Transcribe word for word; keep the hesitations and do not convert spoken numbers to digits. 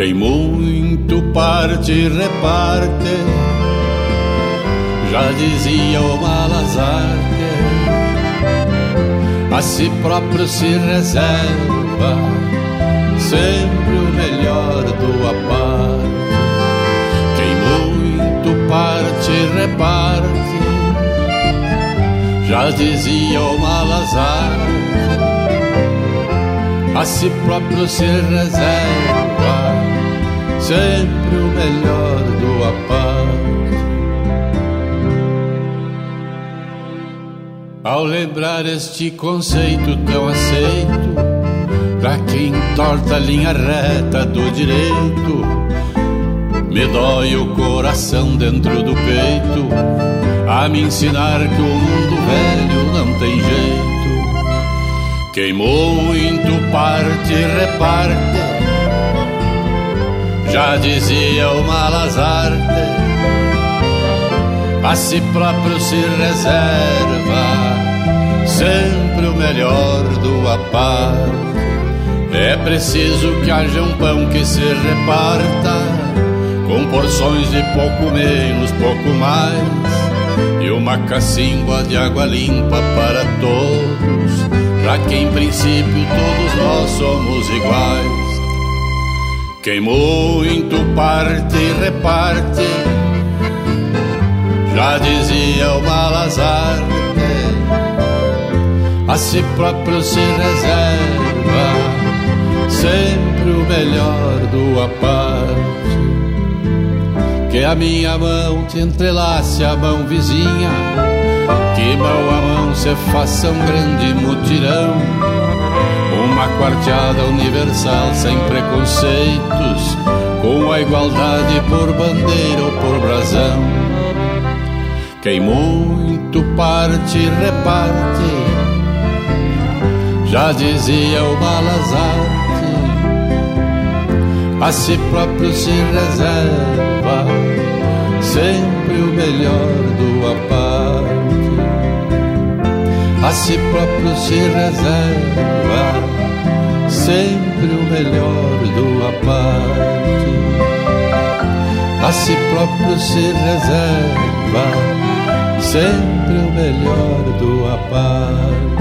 Quem muito parte e reparte, já dizia o Malazarte, a si próprio se reserva sempre o melhor do aparte. Quem muito parte e reparte, já dizia o Malazarte, a si próprio se reserva sempre o melhor do aparte. Ao lembrar este conceito tão aceito, pra quem torta a linha reta do direito, me dói o coração dentro do peito, a me ensinar que o mundo velho não tem jeito. Quem muito parte e reparte, já dizia o Malazarte, a si próprio se reserva sempre o melhor do aparte. É preciso que haja um pão que se reparta, com porções de pouco menos, pouco mais, e uma cacimba de água limpa para todos, já que em princípio todos nós somos iguais. Quem muito parte e reparte, já dizia o Malazarte, a si próprio se reserva sempre o melhor do aparte. Que a minha mão te entrelace a mão vizinha, que mão a mão se faça um grande mutirão, uma quarteada universal sem preconceitos, com a igualdade por bandeira ou por brasão. Quem muito parte e reparte, já dizia o Malazarte, a si próprio se reserva sempre o melhor do aparte. A si próprio se reserva sempre o melhor do aparte. A si próprio se reserva sempre o melhor do aparte.